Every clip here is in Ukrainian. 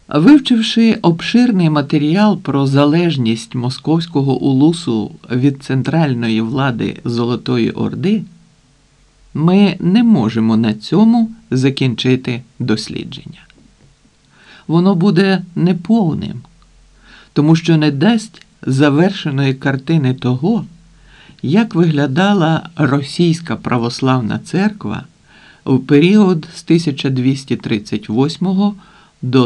Вивчивши обширний матеріал про залежність Московського улусу від центральної влади Золотої Орди, ми не можемо на цьому закінчити дослідження. Воно буде неповним, тому що не дасть завершеної картини того, як виглядала Російська православна церква в період з 1238 до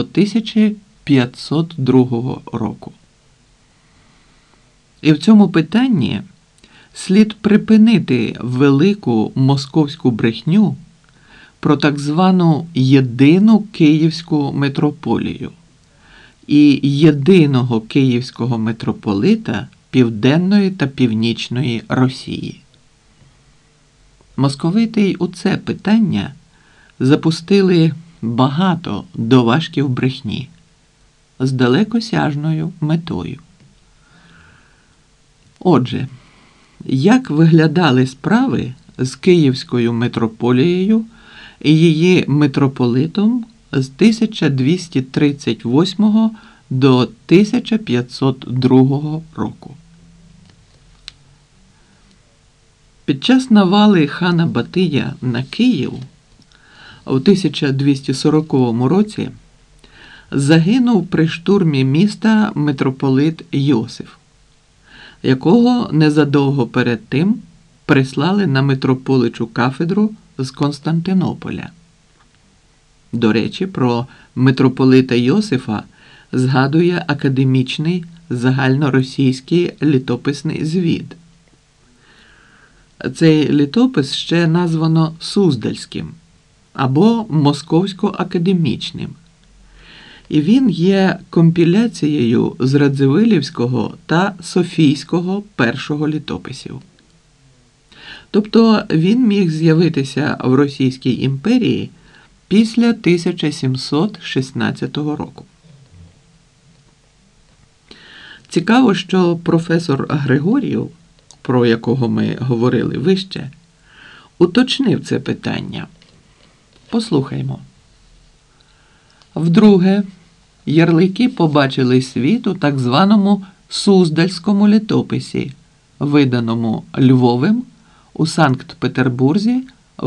1502 року. І в цьому питанні слід припинити велику московську брехню про так звану єдину Київську митрополію і єдиного київського митрополита Південної та Північної Росії. Московити й у це питання запустили багато доважків брехні з далекосяжною метою. Отже, як виглядали справи з Київською митрополією і її митрополитом з 1238 до 1502 року? Під час навали хана Батия на Київ у 1240 році загинув при штурмі міста митрополит Йосиф, якого незадовго перед тим прислали на митрополичу кафедру з Константинополя. До речі, про митрополита Йосифа згадує академічний загальноросійський літописний звіт. Цей літопис ще названо Суздальським або Московсько-академічним. І він є компіляцією з Радзивилівського та Софійського першого літописів. Тобто він міг з'явитися в Російській імперії після 1716 року. Цікаво, що професор Григор'єв, про якого ми говорили вище, уточнив це питання. Послухаймо. Вдруге, ярлики побачили світ у так званому Суздальському літописі, виданому Львовим у Санкт-Петербурзі у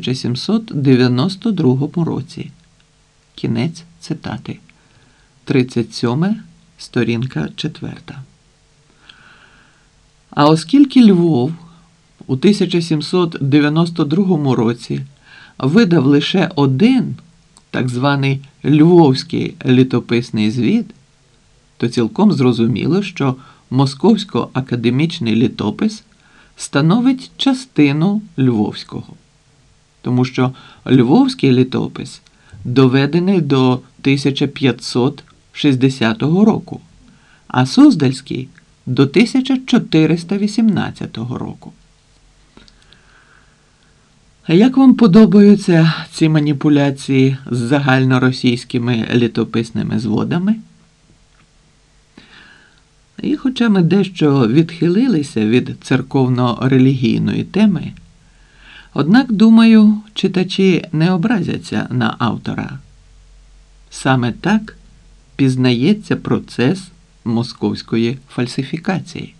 1792 році. Кінець цитати. 37, сторінка 4. А оскільки Львов у 1792 році видав лише один, так званий Львовський літописний звіт, то цілком зрозуміло, що Московсько-академічний літопис становить частину Львовського. Тому що Львовський літопис доведений до 1560 року, а Суздальський – до 1418 року. Як вам подобаються ці маніпуляції з загальноросійськими літописними зводами? І хоча ми дещо відхилилися від церковно-релігійної теми, однак, думаю, читачі не образяться на автора. Саме так пізнається процес московської фальсифікації.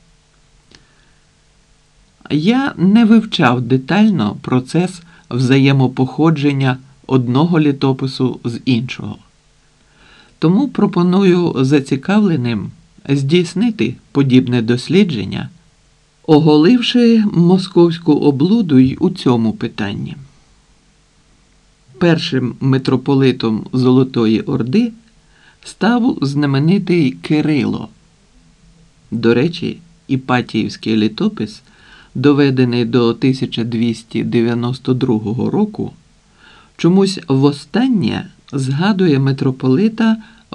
Я не вивчав детально процес взаємопоходження одного літопису з іншого. Тому пропоную зацікавленим здійснити подібне дослідження, оголивши московську облуду й у цьому питанні. Першим митрополитом Золотої Орди став знаменитий Кирило. До речі, Іпатіївський літопис, доведений до 1292 року, чомусь востаннє згадує митрополита у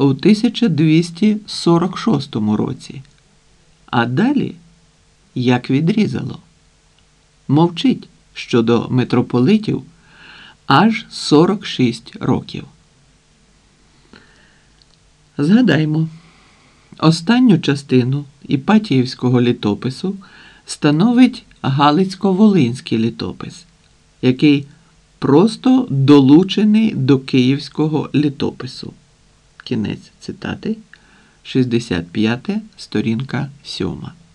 1246 році. А далі, як відрізало, мовчить щодо митрополитів аж 46 років. Згадаймо, останню частину Іпатіївського літопису становить Галицько-Волинський літопис, який просто долучений до Київського літопису. Кінець цитати. 65, сторінка 7.